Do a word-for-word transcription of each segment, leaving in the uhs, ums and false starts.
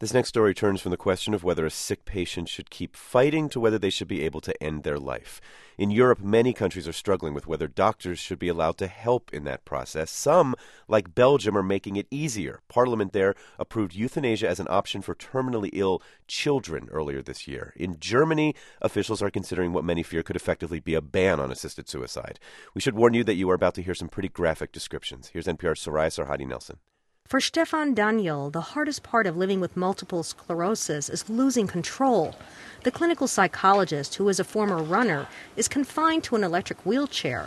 This next story turns from the question of whether a sick patient should keep fighting to whether they should be able to end their life. In Europe, many countries are struggling with whether doctors should be allowed to help in that process. Some, like Belgium, are making it easier. Parliament there approved euthanasia as an option for terminally ill children earlier this year. In Germany, officials are considering what many fear could effectively be a ban on assisted suicide. We should warn you that you are about to hear some pretty graphic descriptions. Here's N P R's Soraya Sarhadi Nelson. For Stefan Daniel, the hardest part of living with multiple sclerosis is losing control. The clinical psychologist, who is a former runner, is confined to an electric wheelchair.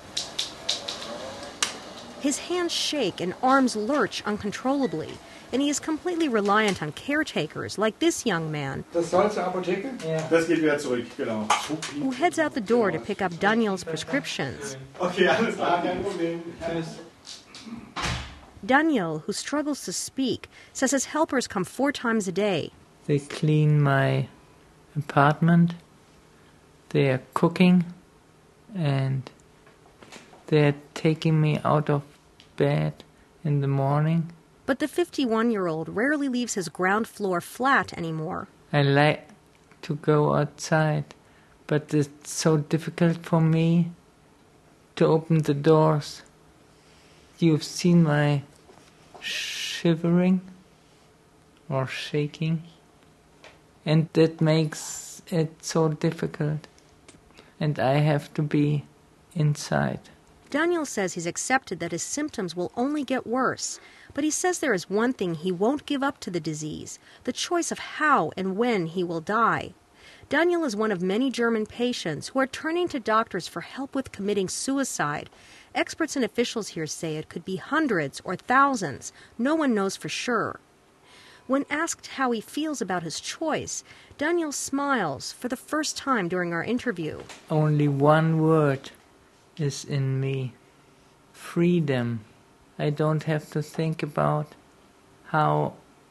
His hands shake and arms lurch uncontrollably, and he is completely reliant on caretakers like this young man, Das soll zur Apotheke? Ja. Das geht wieder zurück, genau. who heads out the door to pick up Daniel's prescriptions. Okay, alles klar, kein Problem. Tschüss. Daniel, who struggles to speak, says his helpers come four times a day. They clean my apartment, they are cooking, and they are taking me out of bed in the morning. But the fifty-one-year-old rarely leaves his ground floor flat anymore. I like to go outside, but it's so difficult for me to open the doors. You've seen my shivering or shaking, and that makes it so difficult, and I have to be inside. Daniel says he's accepted that his symptoms will only get worse, but he says there is one thing he won't give up to the disease, the choice of how and when he will die. Daniel is one of many German patients who are turning to doctors for help with committing suicide. Experts and officials here say it could be hundreds or thousands. No one knows for sure. When asked how he feels about his choice, Daniel smiles for the first time during our interview. Only one word is in me: freedom. I don't have to think about how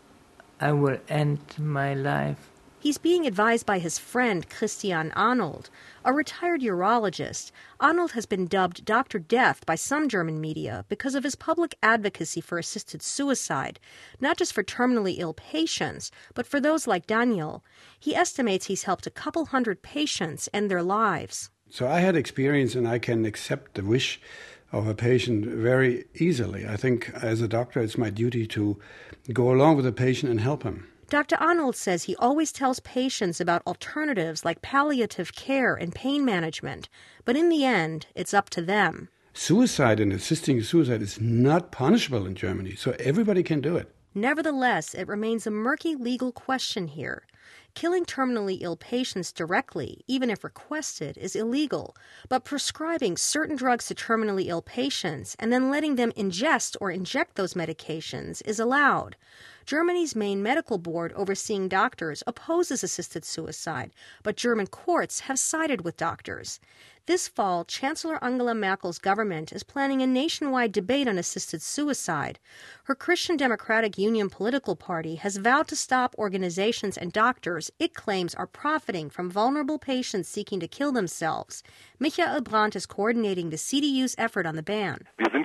I will end my life. He's being advised by his friend Christian Arnold, a retired urologist. Arnold has been dubbed Doctor Death by some German media because of his public advocacy for assisted suicide, not just for terminally ill patients, but for those like Daniel. He estimates he's helped a couple hundred patients end their lives. So I had experience, and I can accept the wish of a patient very easily. I think as a doctor it's my duty to go along with the patient and help him. Doctor Arnold says he always tells patients about alternatives like palliative care and pain management, but in the end, it's up to them. Suicide and assisting suicide is not punishable in Germany, so everybody can do it. Nevertheless, it remains a murky legal question here. Killing terminally ill patients directly, even if requested, is illegal, but prescribing certain drugs to terminally ill patients and then letting them ingest or inject those medications is allowed. Germany's main medical board overseeing doctors opposes assisted suicide, but German courts have sided with doctors. This fall, Chancellor Angela Merkel's government is planning a nationwide debate on assisted suicide. Her Christian Democratic Union political party has vowed to stop organizations and doctors it claims are profiting from vulnerable patients seeking to kill themselves. Michael Brandt is coordinating the C D U's effort on the ban.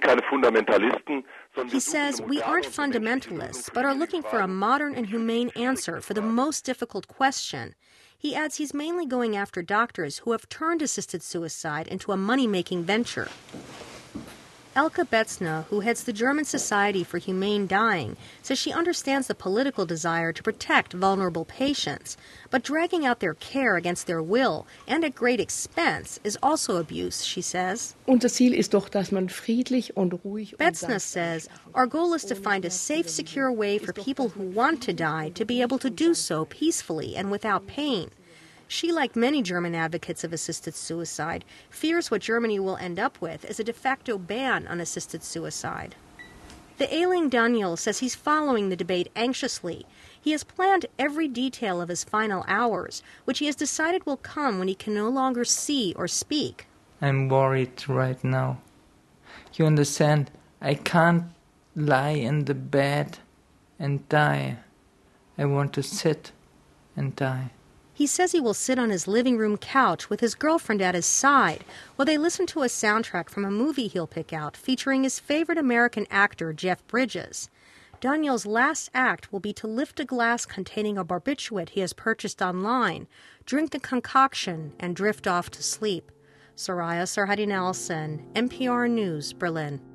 He says, we aren't fundamentalists, but are looking for a modern and humane answer for the most difficult question. He adds he's mainly going after doctors who have turned assisted suicide into a money-making venture. Elke Betzner, who heads the German Society for Humane Dying, says she understands the political desire to protect vulnerable patients, but dragging out their care against their will and at great expense is also abuse, she says. Unser Ziel ist doch, dass man friedlich und ruhig. Betzner says, our goal is to find a safe, secure way for people who want to die to be able to do so peacefully and without pain. She, like many German advocates of assisted suicide, fears what Germany will end up with is a de facto ban on assisted suicide. The ailing Daniel says he's following the debate anxiously. He has planned every detail of his final hours, which he has decided will come when he can no longer see or speak. I'm worried right now. You understand, I can't lie in the bed and die. I want to sit and die. He says he will sit on his living room couch with his girlfriend at his side while they listen to a soundtrack from a movie he'll pick out featuring his favorite American actor, Jeff Bridges. Daniel's last act will be to lift a glass containing a barbiturate he has purchased online, drink the concoction, and drift off to sleep. Soraya Sarhadi Nelson, N P R News, Berlin.